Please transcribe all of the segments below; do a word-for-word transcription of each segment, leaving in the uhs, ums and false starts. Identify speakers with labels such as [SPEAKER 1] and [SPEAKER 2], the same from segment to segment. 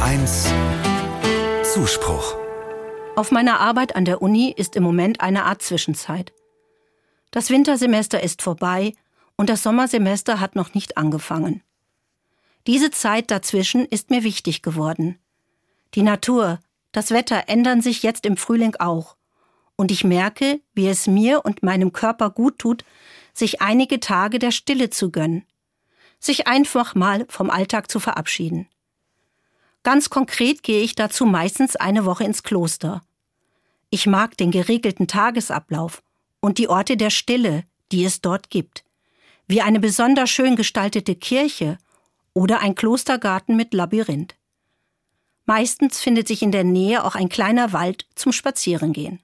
[SPEAKER 1] eins Zuspruch.
[SPEAKER 2] Auf meiner Arbeit an der Uni ist im Moment eine Art Zwischenzeit. Das Wintersemester ist vorbei und das Sommersemester hat noch nicht angefangen. Diese Zeit dazwischen ist mir wichtig geworden. Die Natur, das Wetter ändern sich jetzt im Frühling auch. Und ich merke, wie es mir und meinem Körper gut tut, sich einige Tage der Stille zu gönnen. Sich einfach mal vom Alltag zu verabschieden. Ganz konkret gehe ich dazu meistens eine Woche ins Kloster. Ich mag den geregelten Tagesablauf und die Orte der Stille, die es dort gibt, wie eine besonders schön gestaltete Kirche oder ein Klostergarten mit Labyrinth. Meistens findet sich in der Nähe auch ein kleiner Wald zum Spazierengehen.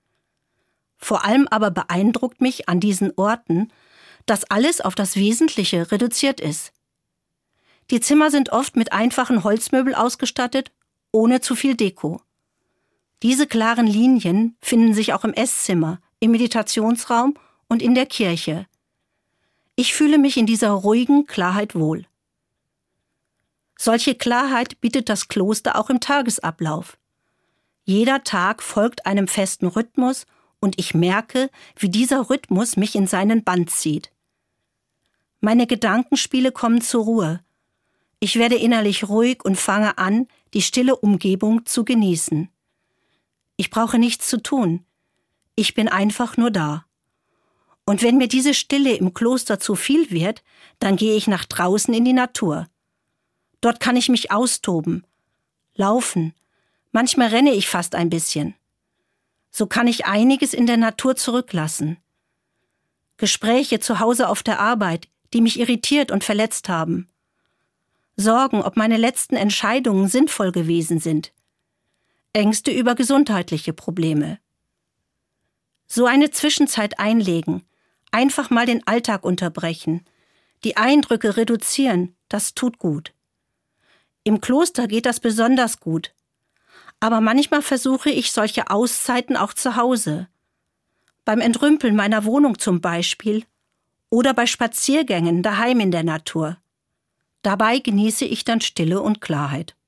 [SPEAKER 2] Vor allem aber beeindruckt mich an diesen Orten, dass alles auf das Wesentliche reduziert ist. Die Zimmer sind oft mit einfachen Holzmöbeln ausgestattet, ohne zu viel Deko. Diese klaren Linien finden sich auch im Esszimmer, im Meditationsraum und in der Kirche. Ich fühle mich in dieser ruhigen Klarheit wohl. Solche Klarheit bietet das Kloster auch im Tagesablauf. Jeder Tag folgt einem festen Rhythmus und ich merke, wie dieser Rhythmus mich in seinen Bann zieht. Meine Gedankenspiele kommen zur Ruhe. Ich werde innerlich ruhig und fange an, die stille Umgebung zu genießen. Ich brauche nichts zu tun. Ich bin einfach nur da. Und wenn mir diese Stille im Kloster zu viel wird, dann gehe ich nach draußen in die Natur. Dort kann ich mich austoben, laufen. Manchmal renne ich fast ein bisschen. So kann ich einiges in der Natur zurücklassen. Gespräche zu Hause auf der Arbeit, die mich irritiert und verletzt haben. Sorgen, ob meine letzten Entscheidungen sinnvoll gewesen sind. Ängste über gesundheitliche Probleme. So eine Zwischenzeit einlegen, einfach mal den Alltag unterbrechen, die Eindrücke reduzieren, das tut gut. Im Kloster geht das besonders gut. Aber manchmal versuche ich solche Auszeiten auch zu Hause. Beim Entrümpeln meiner Wohnung zum Beispiel oder bei Spaziergängen daheim in der Natur. Dabei genieße ich dann Stille und Klarheit.